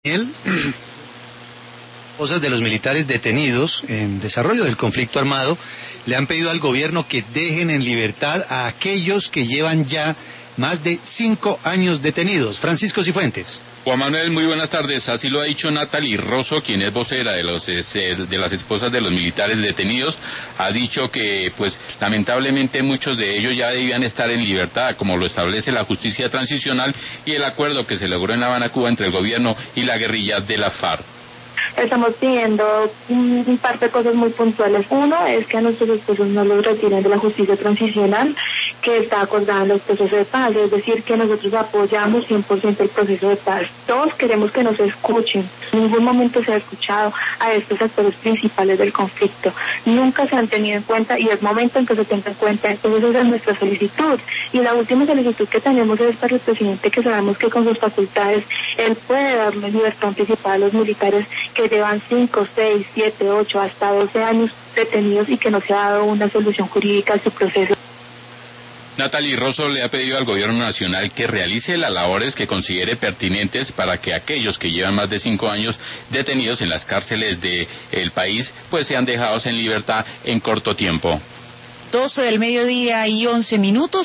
Esposas de los militares detenidos en desarrollo del conflicto armado le han pedido al gobierno que dejen en libertad a aquellos que llevan ya más de 5 años detenidos. Francisco Cifuentes. Juan Manuel, muy buenas tardes. Así lo ha dicho Natalie Rosso, quien es vocera de las esposas de los militares detenidos. Ha dicho que, pues, lamentablemente muchos de ellos ya debían estar en libertad, como lo establece la justicia transicional y el acuerdo que se logró en La Habana, Cuba, entre el gobierno y la guerrilla de la FARC. Estamos pidiendo un par de cosas muy puntuales. Uno es que a nuestros esposos no los retiren de la justicia transicional que está acordada en los procesos de paz, es decir, que nosotros apoyamos 100% el proceso de paz. Dos, queremos que nos escuchen. En ningún momento se ha escuchado a estos actores principales del conflicto. Nunca se han tenido en cuenta y es momento en que se tenga en cuenta. Entonces esa es nuestra solicitud. Y la última solicitud que tenemos es para el presidente, que sabemos que con sus facultades él puede darle libertad anticipada a los militares que llevan 5, 6, 7, 8, hasta 12 años detenidos y que no se ha dado una solución jurídica a su proceso. Natalie Rosso le ha pedido al gobierno nacional que realice las labores que considere pertinentes para que aquellos que llevan más de 5 años detenidos en las cárceles del país, pues sean dejados en libertad en corto tiempo. 12 del mediodía y 11 minutos.